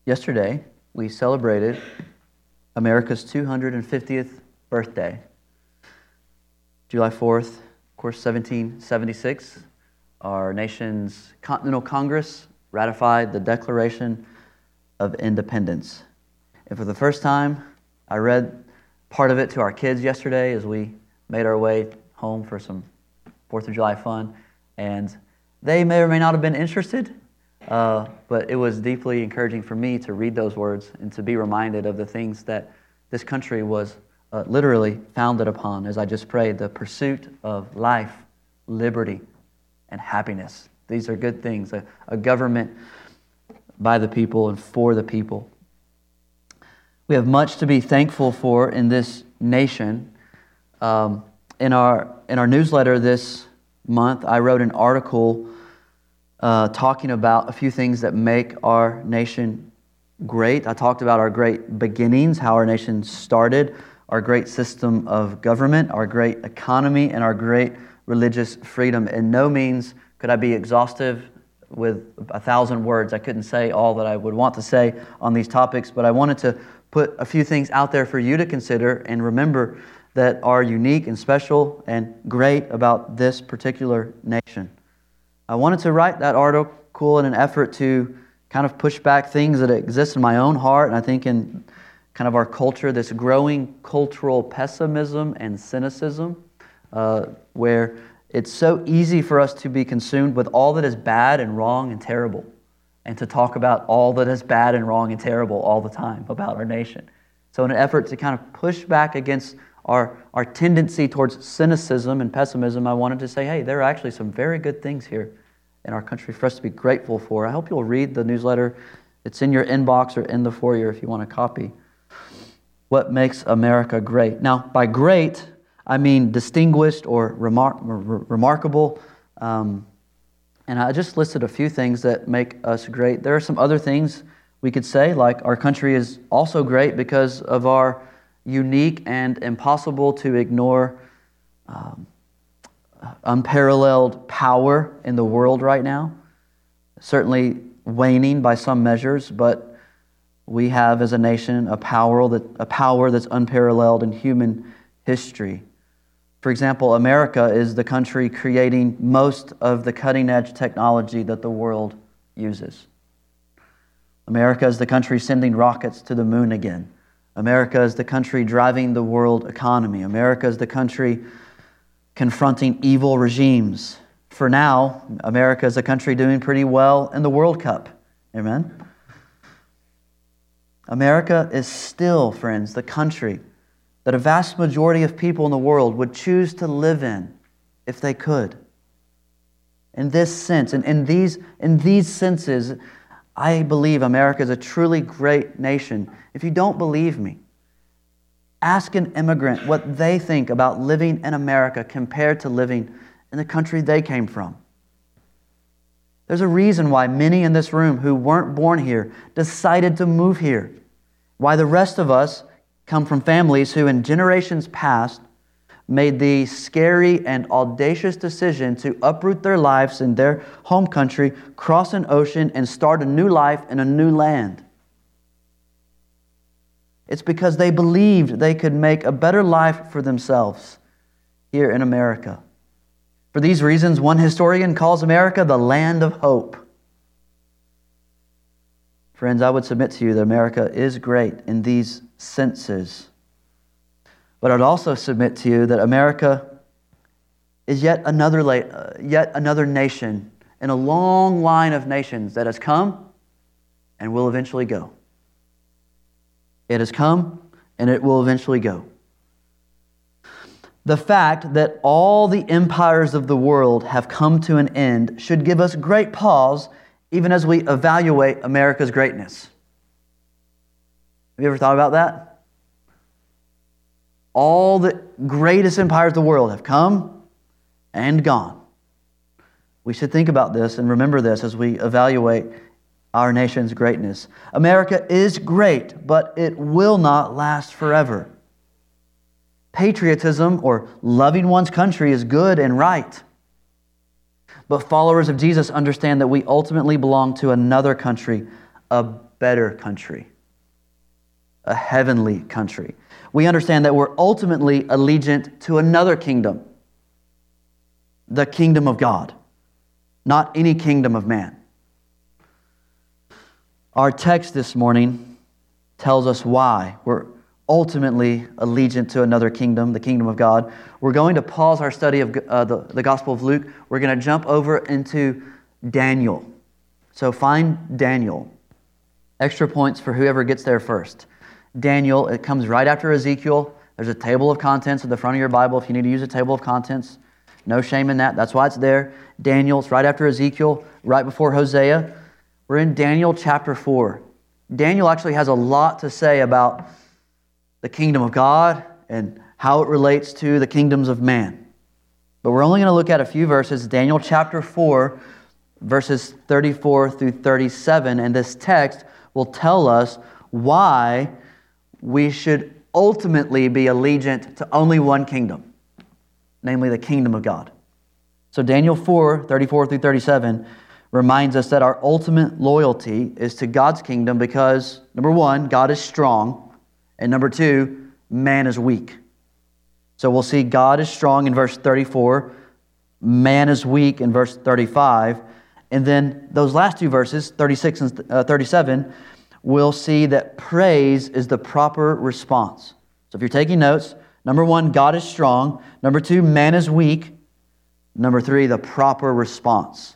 Yesterday, we celebrated America's 250th birthday. July 4th, of course, 1776, our nation's Continental Congress ratified the Declaration of Independence. And for the first time, I read part of it to our kids yesterday as we made our way home for some 4th of July fun. And they may or may not have been interested, but it was deeply encouraging for me to read those words and to be reminded of the things that this country was literally founded upon, as I just prayed, the pursuit of life, liberty, and happiness. These are good things, a government by the people and for the people. We have much to be thankful for in this nation. In our newsletter this month, I wrote an article talking about a few things that make our nation great. I talked about our great beginnings, how our nation started, our great system of government, our great economy, and our great religious freedom. In no means could I be exhaustive with 1,000 words. I couldn't say all that I would want to say on these topics, but I wanted to put a few things out there for you to consider and remember that are unique and special and great about this particular nation. I wanted to write that article in an effort to kind of push back things that exist in my own heart, and I think in kind of our culture, this growing cultural pessimism and cynicism, where it's so easy for us to be consumed with all that is bad and wrong and terrible, and to talk about all that is bad and wrong and terrible all the time about our nation. So in an effort to kind of push back against our tendency towards cynicism and pessimism, I wanted to say, hey, there are actually some very good things here in our country for us to be grateful for. I hope you'll read the newsletter. It's in your inbox or in the foyer if you want a copy. What makes America great? Now, by great, I mean distinguished or remarkable. And I just listed a few things that make us great. There are some other things we could say, like our country is also great because of our unique and impossible to ignore unparalleled power in the world right now. Certainly waning by some measures, but we have as a nation a power that's unparalleled in human history. For example, America is the country creating most of the cutting-edge technology that the world uses. America is the country sending rockets to the moon again. America is the country driving the world economy. America is the country confronting evil regimes. For now, America is a country doing pretty well in the World Cup. Amen? America is still, friends, the country that a vast majority of people in the world would choose to live in if they could. In this sense, and in these senses, I believe America is a truly great nation. If you don't believe me, ask an immigrant what they think about living in America compared to living in the country they came from. There's a reason why many in this room who weren't born here decided to move here. Why the rest of us come from families who in generations past made the scary and audacious decision to uproot their lives in their home country, cross an ocean, and start a new life in a new land. It's because they believed they could make a better life for themselves here in America. For these reasons, one historian calls America the land of hope. Friends, I would submit to you that America is great in these senses. But I'd also submit to you that America is yet another nation in a long line of nations that has come and will eventually go. It has come and it will eventually go. The fact that all the empires of the world have come to an end should give us great pause even as we evaluate America's greatness. Have you ever thought about that? All the greatest empires of the world have come and gone. We should think about this and remember this as we evaluate our nation's greatness. America is great, but it will not last forever. Patriotism, or loving one's country, is good and right. But followers of Jesus understand that we ultimately belong to another country, a better country, a heavenly country. We understand that we're ultimately allegiant to another kingdom, the kingdom of God, not any kingdom of man. Our text this morning tells us why we're ultimately allegiant to another kingdom, the kingdom of God. We're going to pause our study of the Gospel of Luke. We're going to jump over into Daniel. So find Daniel. Extra points for whoever gets there first. Daniel, it comes right after Ezekiel. There's a table of contents at the front of your Bible if you need to use a table of contents. No shame in that. That's why it's there. Daniel, it's right after Ezekiel, right before Hosea. We're in Daniel chapter 4. Daniel actually has a lot to say about the kingdom of God and how it relates to the kingdoms of man. But we're only going to look at a few verses. Daniel chapter 4, verses 34 through 37. And this text will tell us why we should ultimately be allegiant to only one kingdom, namely the kingdom of God. So Daniel 4, 34 through 37 reminds us that our ultimate loyalty is to God's kingdom because, number one, God is strong, and number two, man is weak. So we'll see God is strong in verse 34, man is weak in verse 35, and then those last two verses, 36 and 37, we'll see that praise is the proper response. So if you're taking notes, number one, God is strong. Number two, man is weak. Number three, the proper response.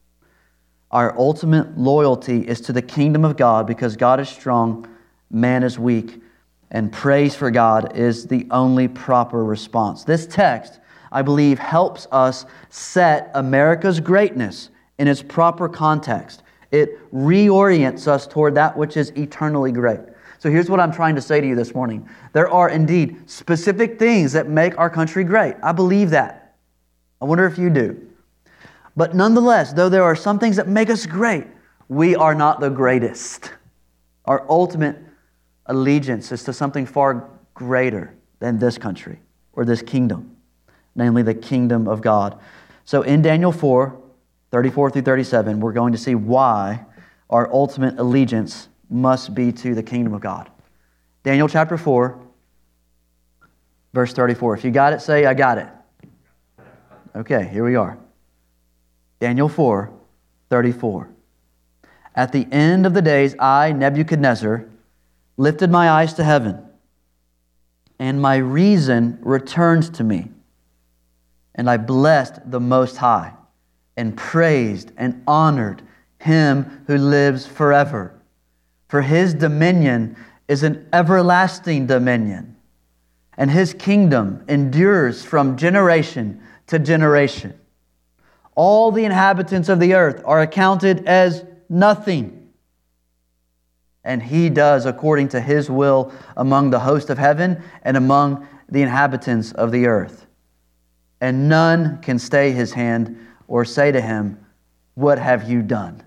Our ultimate loyalty is to the kingdom of God because God is strong, man is weak, and praise for God is the only proper response. This text, I believe, helps us set America's greatness in its proper context. It reorients us toward that which is eternally great. So here's what I'm trying to say to you this morning. There are indeed specific things that make our country great. I believe that. I wonder if you do. But nonetheless, though there are some things that make us great, we are not the greatest. Our ultimate allegiance is to something far greater than this country or this kingdom, namely the kingdom of God. So in Daniel 4, 34 through 37, we're going to see why our ultimate allegiance must be to the kingdom of God. Daniel chapter 4, verse 34. If you got it, say, I got it. Okay, here we are. Daniel 4, 34. At the end of the days, I, Nebuchadnezzar, lifted my eyes to heaven, and my reason returned to me. And I blessed the Most High, and praised and honored Him who lives forever. For His dominion is an everlasting dominion, and His kingdom endures from generation to generation. All the inhabitants of the earth are accounted as nothing, and He does according to His will among the host of heaven and among the inhabitants of the earth. And none can stay His hand or say to Him, what have you done?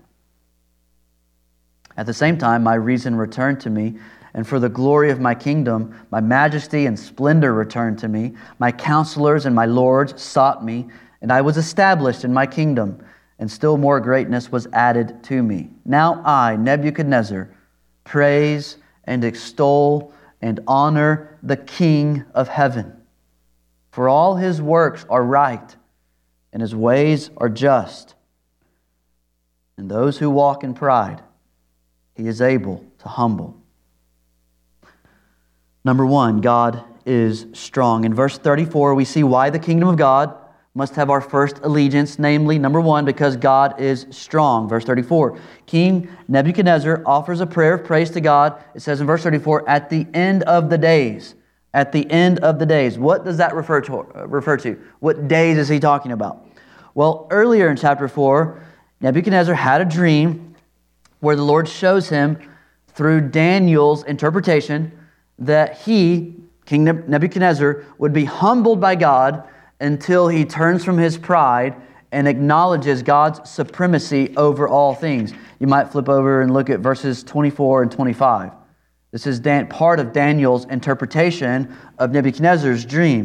At the same time, my reason returned to me, and for the glory of my kingdom, my majesty and splendor returned to me. My counselors and my lords sought me, and I was established in my kingdom, and still more greatness was added to me. Now I, Nebuchadnezzar, praise and extol and honor the King of heaven. For all His works are right, and His ways are just. And those who walk in pride, He is able to humble. Number one, God is strong. In verse 34, we see why the kingdom of God must have our first allegiance, namely, number one, because God is strong. Verse 34, King Nebuchadnezzar offers a prayer of praise to God. It says in verse 34, at the end of the days. At the end of the days. What does that refer to? What days is he talking about? Well, earlier in chapter 4, Nebuchadnezzar had a dream where the Lord shows him through Daniel's interpretation that he, King Nebuchadnezzar, would be humbled by God until he turns from his pride and acknowledges God's supremacy over all things. You might flip over and look at verses 24 and 25. This is part of Daniel's interpretation of Nebuchadnezzar's dream.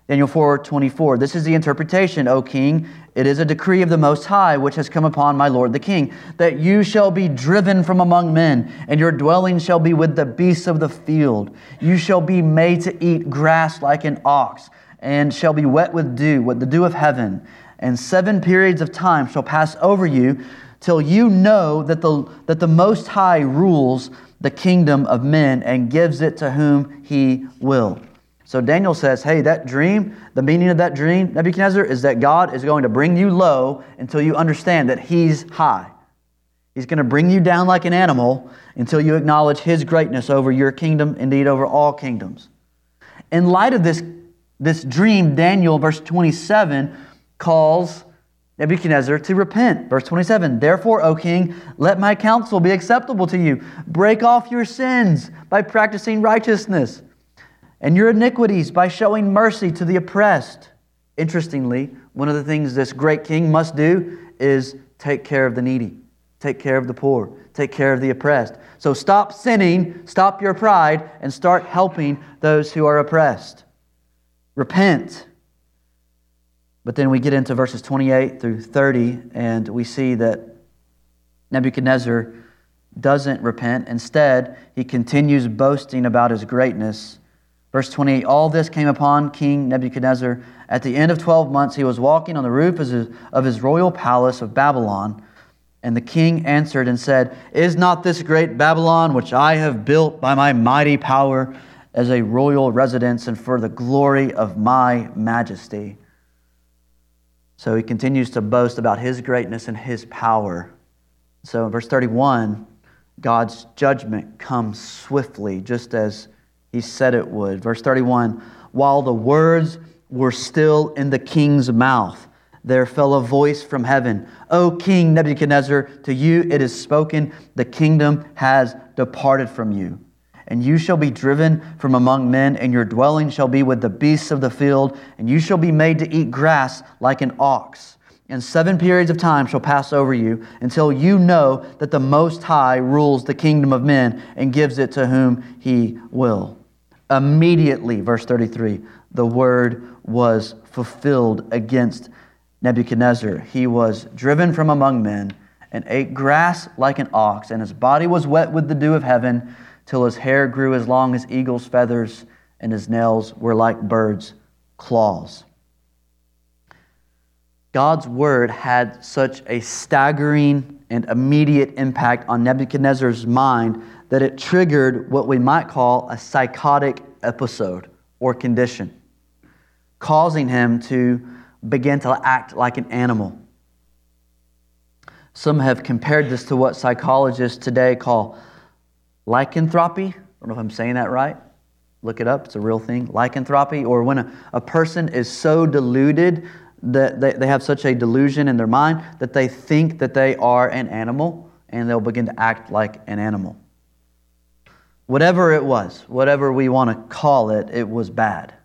Daniel 4:24. This is the interpretation, O king. It is a decree of the Most High, which has come upon my lord the king, that you shall be driven from among men, and your dwelling shall be with the beasts of the field. You shall be made to eat grass like an ox, and shall be wet with the dew of heaven. And 7 periods of time shall pass over you, till you know that the Most High rules the kingdom of men and gives it to whom He will. So Daniel says, hey, that dream, the meaning of that dream, Nebuchadnezzar, is that God is going to bring you low until you understand that He's high. He's going to bring you down like an animal until you acknowledge His greatness over your kingdom, indeed over all kingdoms. In light of this dream, Daniel, verse 27, calls Nebuchadnezzar to repent. Verse 27, therefore, O king, let my counsel be acceptable to you. Break off your sins by practicing righteousness, and your iniquities by showing mercy to the oppressed. Interestingly, one of the things this great king must do is take care of the needy, take care of the poor, take care of the oppressed. So stop sinning, stop your pride, and start helping those who are oppressed. Repent. But then we get into verses 28 through 30, and we see that Nebuchadnezzar doesn't repent. Instead, he continues boasting about his greatness. Verse 28, all this came upon King Nebuchadnezzar. At the end of 12 months, he was walking on the roof of his royal palace of Babylon. And the king answered and said, is not this great Babylon, which I have built by my mighty power, as a royal residence and for the glory of my majesty? So he continues to boast about his greatness and his power. So in verse 31, God's judgment comes swiftly, just as He said it would. Verse 31, while the words were still in the king's mouth, there fell a voice from heaven. O King Nebuchadnezzar, to you it is spoken, the kingdom has departed from you. And you shall be driven from among men, and your dwelling shall be with the beasts of the field, and you shall be made to eat grass like an ox. And 7 periods of time shall pass over you, until you know that the Most High rules the kingdom of men and gives it to whom He will. Immediately, verse 33, the word was fulfilled against Nebuchadnezzar. He was driven from among men and ate grass like an ox, and his body was wet with the dew of heaven, till his hair grew as long as eagle's feathers, and his nails were like birds' claws. God's word had such a staggering and immediate impact on Nebuchadnezzar's mind that it triggered what we might call a psychotic episode or condition, causing him to begin to act like an animal. Some have compared this to what psychologists today call lycanthropy. I don't know if I'm saying that right. Look it up. It's a real thing. Lycanthropy, or when a person is so deluded that they have such a delusion in their mind that they think that they are an animal, and they'll begin to act like an animal. Whatever it was, whatever we want to call it, it was bad.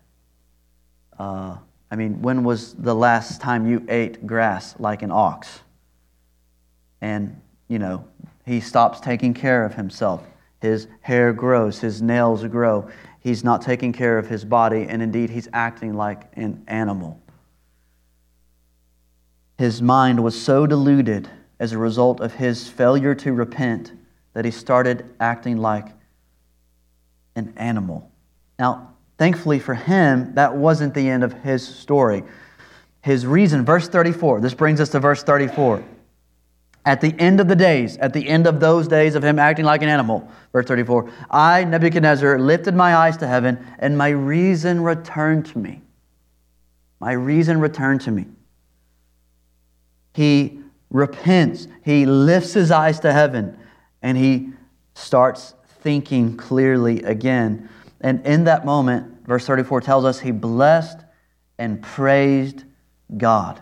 When was the last time you ate grass like an ox? And, he stops taking care of himself. His hair grows, his nails grow. He's not taking care of his body, and indeed he's acting like an animal. His mind was so deluded as a result of his failure to repent that he started acting like an animal. Now, thankfully for him, that wasn't the end of his story. His reason, verse 34, this brings us to verse 34. At the end of the days, at the end of those days of him acting like an animal, verse 34, I, Nebuchadnezzar, lifted my eyes to heaven, and my reason returned to me. My reason returned to me. He repents. He lifts his eyes to heaven, and he starts thinking clearly again. And in that moment, verse 34 tells us he blessed and praised God.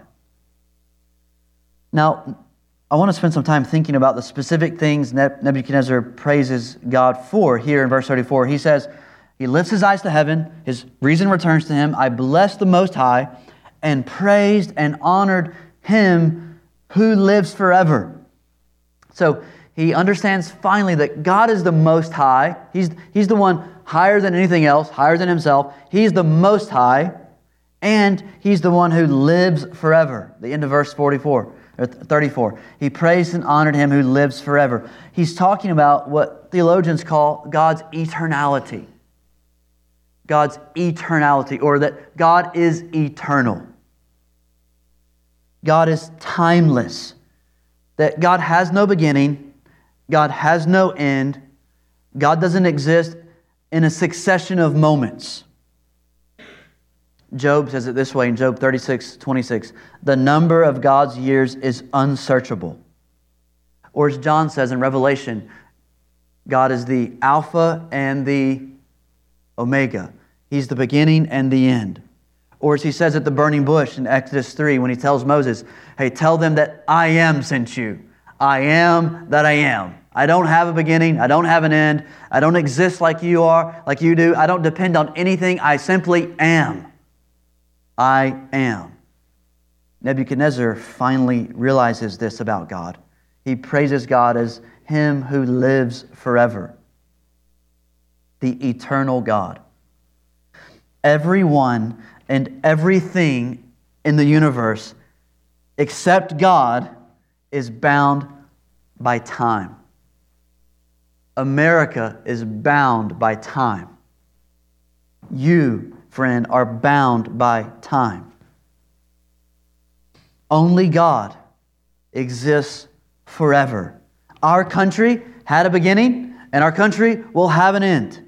Now, I want to spend some time thinking about the specific things Nebuchadnezzar praises God for. Here in verse 34, he says, he lifts his eyes to heaven, his reason returns to him, I blessed the Most High, and praised and honored Him who lives forever. So he understands finally that God is the Most High. He's the one higher than anything else, higher than himself. He's the Most High, And He's the one who lives forever. The end of verse 44 or 34. He praised and honored Him who lives forever. He's talking about what theologians call God's eternality. God's eternality, or that God is eternal. God is timeless. That God has no beginning. God has no end. God doesn't exist in a succession of moments. Job says it this way in Job 36:26. The number of God's years is unsearchable. Or as John says in Revelation, God is the Alpha and the Omega. He's the beginning and the end. Or as He says at the burning bush in Exodus 3 when He tells Moses, hey, tell them that I am sent you. I am that I am. I don't have a beginning. I don't have an end. I don't exist like you are, like you do. I don't depend on anything. I simply am. I am. Nebuchadnezzar finally realizes this about God. He praises God as Him who lives forever. The eternal God. Everyone and everything in the universe except God is bound by time. America is bound by time. You, friend, are bound by time. Only God exists forever. Our country had a beginning, and our country will have an end.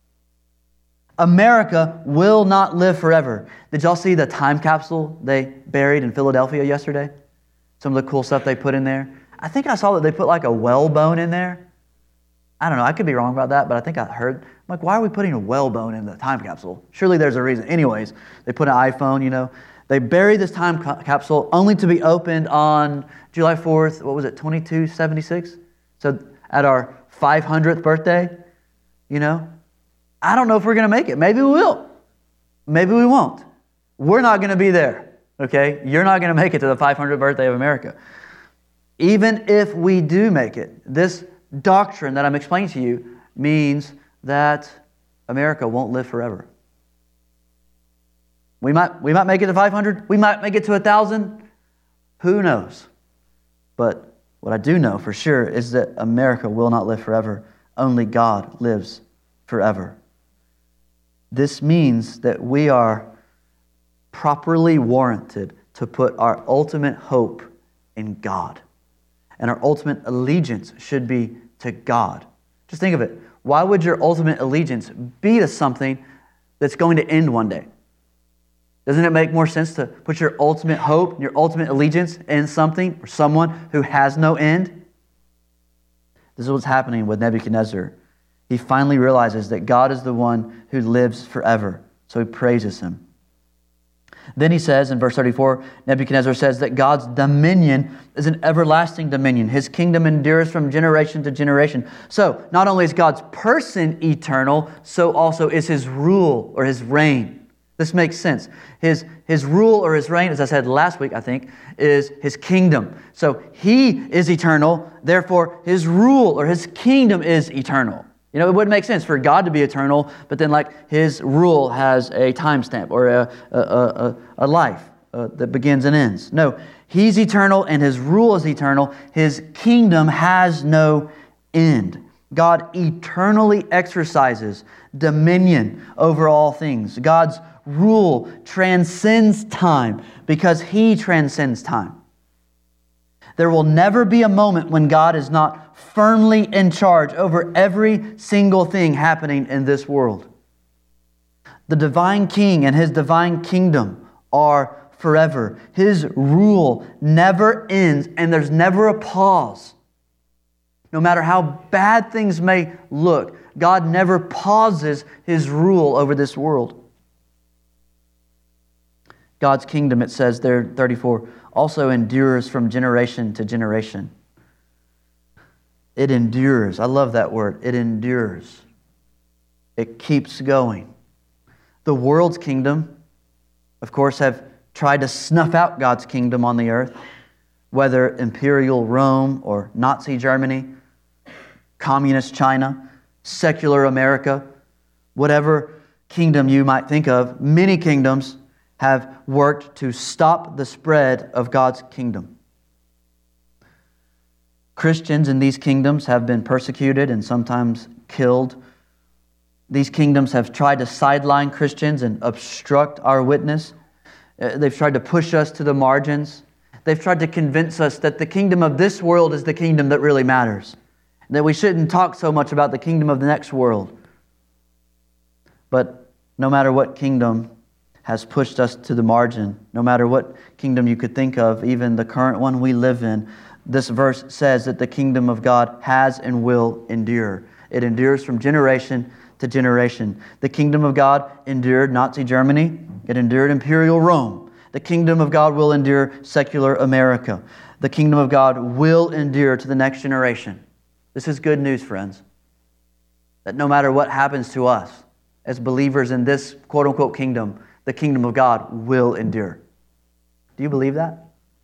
America will not live forever. Did y'all see the time capsule they buried in Philadelphia yesterday? Some of the cool stuff they put in there. I think I saw that they put like a whalebone in there. I don't know, I could be wrong about that, but I think I heard. I'm like, why are we putting a whalebone in the time capsule? Surely there's a reason. Anyways, they put an iPhone, They buried this time capsule only to be opened on July 4th, 2276? So at our 500th birthday, I don't know if we're going to make it. Maybe we will. Maybe we won't. We're not going to be there, okay? You're not going to make it to the 500th birthday of America. Even if we do make it, this doctrine that I'm explaining to you means that America won't live forever. We might make it to 500. We might make it to 1,000. Who knows? But what I do know for sure is that America will not live forever. Only God lives forever. This means that we are properly warranted to put our ultimate hope in God. And our ultimate allegiance should be to God. Just think of it. Why would your ultimate allegiance be to something that's going to end one day? Doesn't it make more sense to put your ultimate hope, your ultimate allegiance in something or someone who has no end? This is what's happening with Nebuchadnezzar. He finally realizes that God is the one who lives forever. So he praises Him. Then he says in verse 34, Nebuchadnezzar says that God's dominion is an everlasting dominion. His kingdom endures from generation to generation. So not only is God's person eternal, so also is His rule or His reign. This makes sense. His rule or His reign, as I said last week, I think, is His kingdom. So He is eternal, therefore His rule or His kingdom is eternal. It wouldn't make sense for God to be eternal, but then His rule has a timestamp or a life that begins and ends. No, He's eternal and His rule is eternal. His kingdom has no end. God eternally exercises dominion over all things. God's rule transcends time because He transcends time. There will never be a moment when God is not firmly in charge over every single thing happening in this world. The divine King and His divine kingdom are forever. His rule never ends and there's never a pause. No matter how bad things may look, God never pauses His rule over this world. God's kingdom, it says there, 34, also endures from generation to generation. It endures. I love that word. It endures. It keeps going. The world's kingdom, of course, have tried to snuff out God's kingdom on the earth, whether imperial Rome or Nazi Germany, communist China, secular America, whatever kingdom you might think of, many kingdoms have worked to stop the spread of God's kingdom. Christians in these kingdoms have been persecuted and sometimes killed. These kingdoms have tried to sideline Christians and obstruct our witness. They've tried to push us to the margins. They've tried to convince us that the kingdom of this world is the kingdom that really matters, that we shouldn't talk so much about the kingdom of the next world. But no matter what kingdom has pushed us to the margin, no matter what kingdom you could think of, even the current one we live in, this verse says that the kingdom of God has and will endure. It endures from generation to generation. The kingdom of God endured Nazi Germany. It endured Imperial Rome. The kingdom of God will endure secular America. The kingdom of God will endure to the next generation. This is good news, friends. That no matter what happens to us as believers in this quote-unquote kingdom, the kingdom of God will endure. Do you believe that?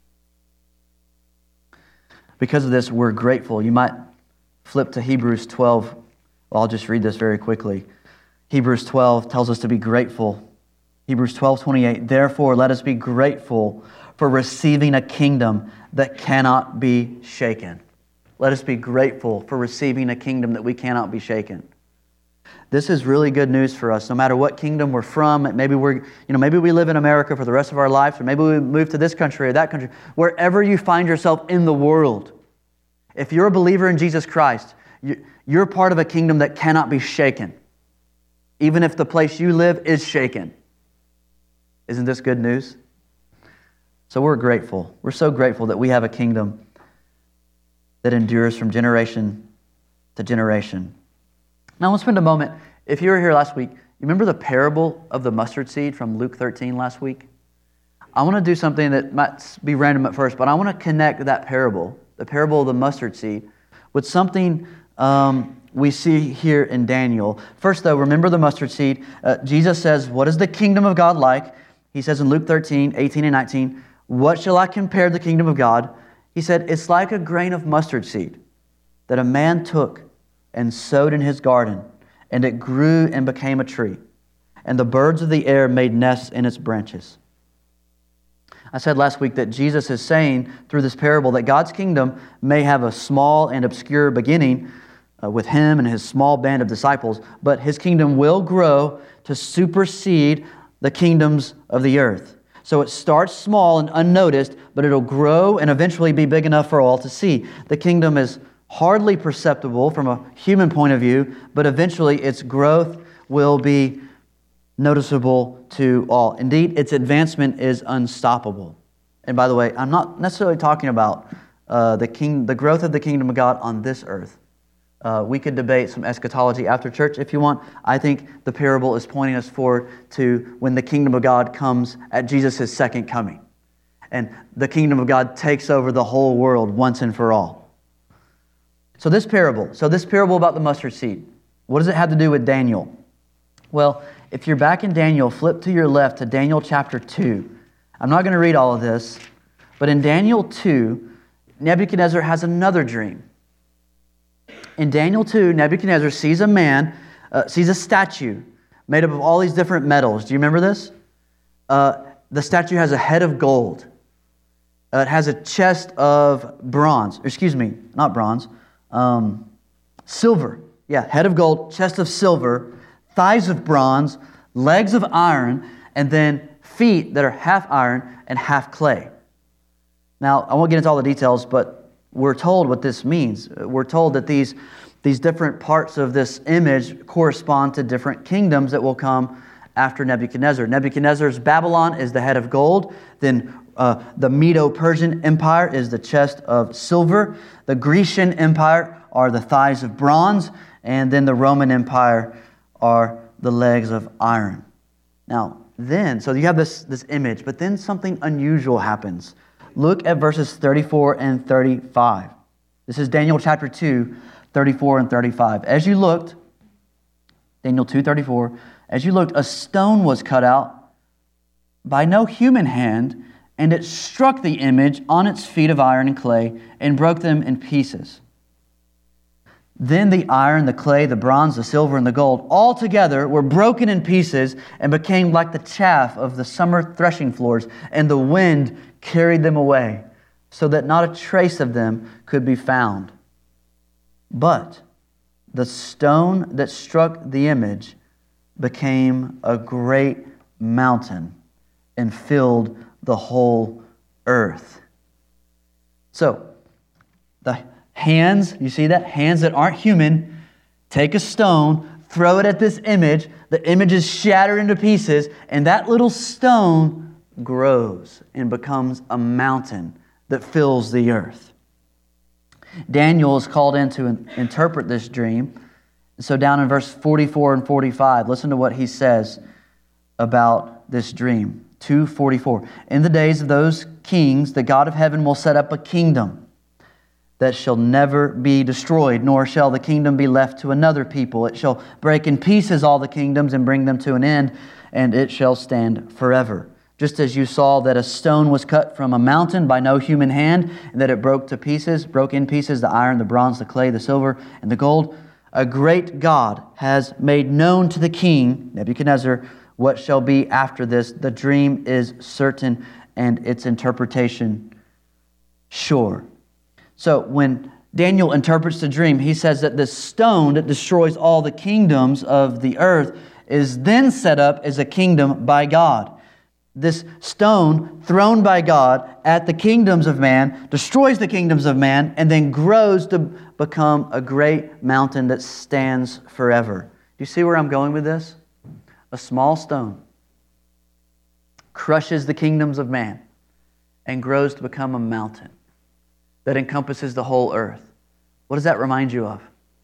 Because of this, we're grateful. You might flip to Hebrews 12. Well, I'll just read this very quickly. Hebrews 12 tells us to be grateful. Hebrews 12:28. Therefore, let us be grateful for receiving a kingdom that cannot be shaken. Let us be grateful for receiving a kingdom that we cannot be shaken. This is really good news for us. No matter what kingdom we're from, maybe we live in America for the rest of our lives, or maybe we move to this country or that country. Wherever you find yourself in the world, if you're a believer in Jesus Christ, you're part of a kingdom that cannot be shaken, even if the place you live is shaken. Isn't this good news? So we're grateful. We're so grateful that we have a kingdom that endures from generation to generation. Now, I want to spend a moment. If you were here last week, you remember the parable of the mustard seed from Luke 13 last week? I want to do something that might be random at first, but I want to connect that parable, the parable of the mustard seed, with something we see here in Daniel. First, though, remember the mustard seed. Jesus says, what is the kingdom of God like? He says in Luke 13, 18 and 19, what shall I compare the kingdom of God? He said, it's like a grain of mustard seed that a man took and sowed in his garden, and it grew and became a tree, and the birds of the air made nests in its branches. I said last week that Jesus is saying through this parable that God's kingdom may have a small and obscure beginning with him and his small band of disciples, but his kingdom will grow to supersede the kingdoms of the earth. So it starts small and unnoticed, but it'll grow and eventually be big enough for all to see. The kingdom is hardly perceptible from a human point of view, but eventually its growth will be noticeable to all. Indeed, its advancement is unstoppable. And by the way, I'm not necessarily talking about the growth of the kingdom of God on this earth. We could debate some eschatology after church if you want. I think the parable is pointing us forward to when the kingdom of God comes at Jesus' second coming. And the kingdom of God takes over the whole world once and for all. So this parable about the mustard seed, what does it have to do with Daniel? Well, if you're back in Daniel, flip to your left to Daniel chapter 2. I'm not going to read all of this, but in Daniel 2, Nebuchadnezzar has another dream. In Daniel 2, Nebuchadnezzar sees a statue made up of all these different metals. Do you remember this? The statue has a head of gold. It has a chest of bronze. Silver. Yeah, head of gold, chest of silver, thighs of bronze, legs of iron, and then feet that are half iron and half clay. Now, I won't get into all the details, but we're told what this means. We're told that these different parts of this image correspond to different kingdoms that will come after Nebuchadnezzar. Nebuchadnezzar's Babylon is the head of gold. Then the Medo-Persian Empire is the chest of silver. The Grecian Empire are the thighs of bronze. And then the Roman Empire are the legs of iron. Now, so you have this image, but then something unusual happens. Look at verses 34 and 35. This is Daniel chapter 2, 34 and 35. As you looked, Daniel 2:34, as you looked, a stone was cut out by no human hand, and it struck the image on its feet of iron and clay and broke them in pieces. Then the iron, the clay, the bronze, the silver, and the gold, all together were broken in pieces and became like the chaff of the summer threshing floors, and the wind carried them away, so that not a trace of them could be found. But the stone that struck the image became a great mountain and filled the whole earth. So, the hands, you see that? Hands that aren't human, take a stone, throw it at this image, the image is shattered into pieces, and that little stone grows and becomes a mountain that fills the earth. Daniel is called in to interpret this dream. So down in verse 44 and 45, listen to what he says about this dream. 2:44. In the days of those kings, the God of heaven will set up a kingdom that shall never be destroyed, nor shall the kingdom be left to another people. It shall break in pieces all the kingdoms and bring them to an end, and it shall stand forever. Just as you saw that a stone was cut from a mountain by no human hand, and that it broke in pieces the iron, the bronze, the clay, the silver, and the gold, a great God has made known to the king, Nebuchadnezzar, what shall be after this. The dream is certain and its interpretation sure. So when Daniel interprets the dream, he says that this stone that destroys all the kingdoms of the earth is then set up as a kingdom by God. This stone thrown by God at the kingdoms of man destroys the kingdoms of man and then grows to become a great mountain that stands forever. Do you see where I'm going with this? A small stone crushes the kingdoms of man and grows to become a mountain that encompasses the whole earth. What does that remind you of?